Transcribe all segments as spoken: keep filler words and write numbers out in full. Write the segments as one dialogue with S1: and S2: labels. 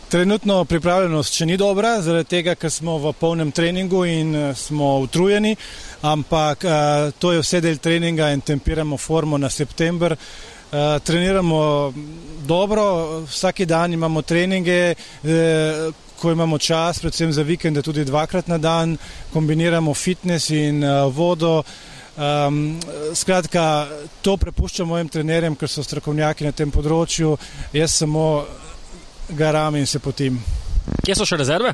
S1: Trenutno pripravljenost še ni dobra, zaradi tega, ker smo v polnem treningu in smo utrujeni, ampak to je vse del treninga in tempiramo formo na september. Treniramo dobro, vsaki dan imamo treninge, ko imamo čas, predvsem za vikende tudi dvakrat na dan, kombiniramo fitness in vodo. Um, skratka, to prepuščam mojim trenerjem, ker so strokovnjaki na tem področju, jaz samo garam in se potim.
S2: Kje so še rezerve?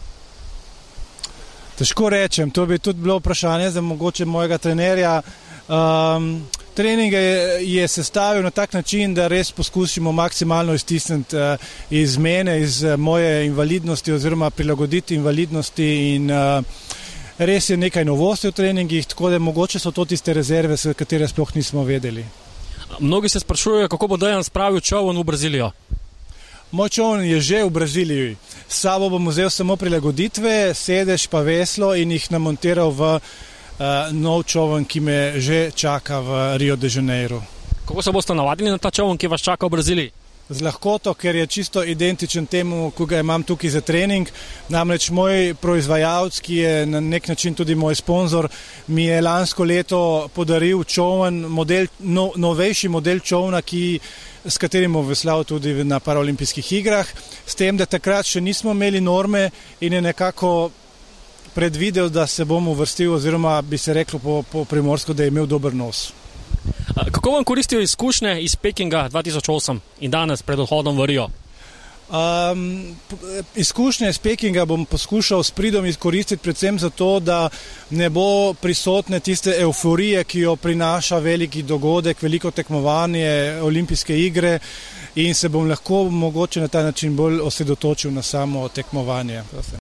S1: Težko rečem, to bi tudi bilo vprašanje za mogoče mojega trenerja. Um, treninge je, je sestavil na tak način, da res poskusimo maksimalno iztisniti uh, iz mene, iz uh, moje invalidnosti oziroma prilagoditi invalidnosti in uh, res je nekaj novosti v treningih, tako da mogoče so to tiste rezerve, s katere sploh nismo vedeli.
S2: Mnogi se sprašujejo, kako bo Dejan spravil čoln v Brazilijo.
S1: Moj čoln je že v Braziliji. S sabo bom vzel samo prilagoditve, sedež pa veslo in jih namontiral v uh, nov čoln, ki me že čaka v Rio de Janeiro.
S2: Kako se boste navadili na ta čoln, ki vas čaka v Braziliji?
S1: Z lahkoto, ker je čisto identičen temu, ko ga imam tukaj za trening. Namreč moj proizvajalec, ki je na nek način tudi moj sponzor, mi je lansko leto podaril čoln, model, no, novejši model čolna, ki, s katerim bom veslal tudi na paraolimpijskih igrah. S tem, da takrat še nismo imeli norme in je nekako predvidel, da se bom uvrstil oziroma bi se reklo po, po primorsko, da je imel dober nos.
S2: Kako vam koristijo izkušnje iz Pekinga dva tisoč osem in danes pred odhodom v Rio?
S1: Um, izkušnje iz Pekinga bom poskušal s pridom izkoristiti predvsem zato, da ne bo prisotne tiste euforije, ki jo prinaša veliki dogodek, veliko tekmovanje, olimpijske igre in se bom lahko mogoče na ta način bolj osredotočil na samo tekmovanje.